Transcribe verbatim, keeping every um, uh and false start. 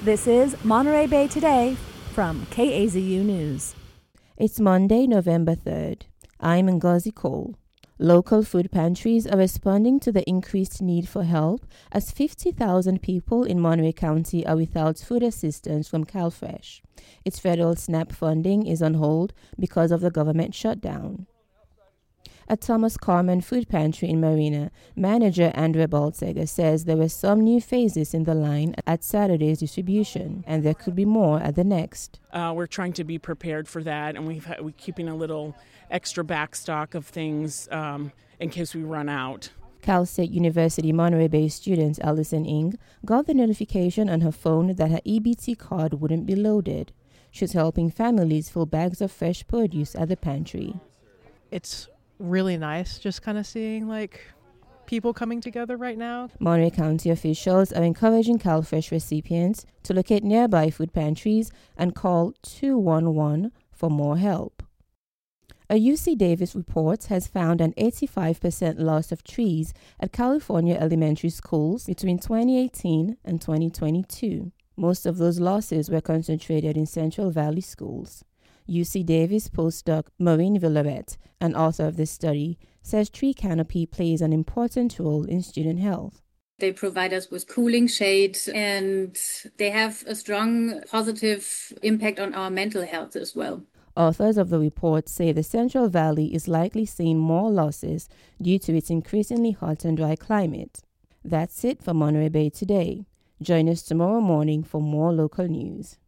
This is Monterey Bay Today from K A Z U News. It's Monday, November third. I'm Ngozi Cole. Local food pantries are responding to the increased need for help as fifty thousand people in Monterey County are without food assistance from CalFresh. Its federal SNAP funding is on hold because of the government shutdown. At Thomas Carman Food Pantry in Marina, manager Andrea Baltzeger says there were some new phases in the line at Saturday's distribution, and there could be more at the next. Uh, we're trying to be prepared for that, and we've ha- we're keeping a little extra backstock of things um, in case we run out. Cal State University Monterey Bay student Allison Ng got the notification on her phone that her E B T card wouldn't be loaded. She's helping families fill bags of fresh produce at the pantry. It's really nice just kind of seeing like people coming together right now. Monterey County officials are encouraging CalFresh recipients to locate nearby food pantries and call two one one for more help. A U C Davis report has found an eighty-five percent loss of trees at California elementary schools between twenty eighteen and twenty twenty-two. Most of those losses were concentrated in Central Valley schools. U C Davis postdoc Maureen Villaret, an author of this study, says tree canopy plays an important role in student health. They provide us with cooling shade, and they have a strong positive impact on our mental health as well. Authors of the report say the Central Valley is likely seeing more losses due to its increasingly hot and dry climate. That's it for Monterey Bay Today. Join us tomorrow morning for more local news.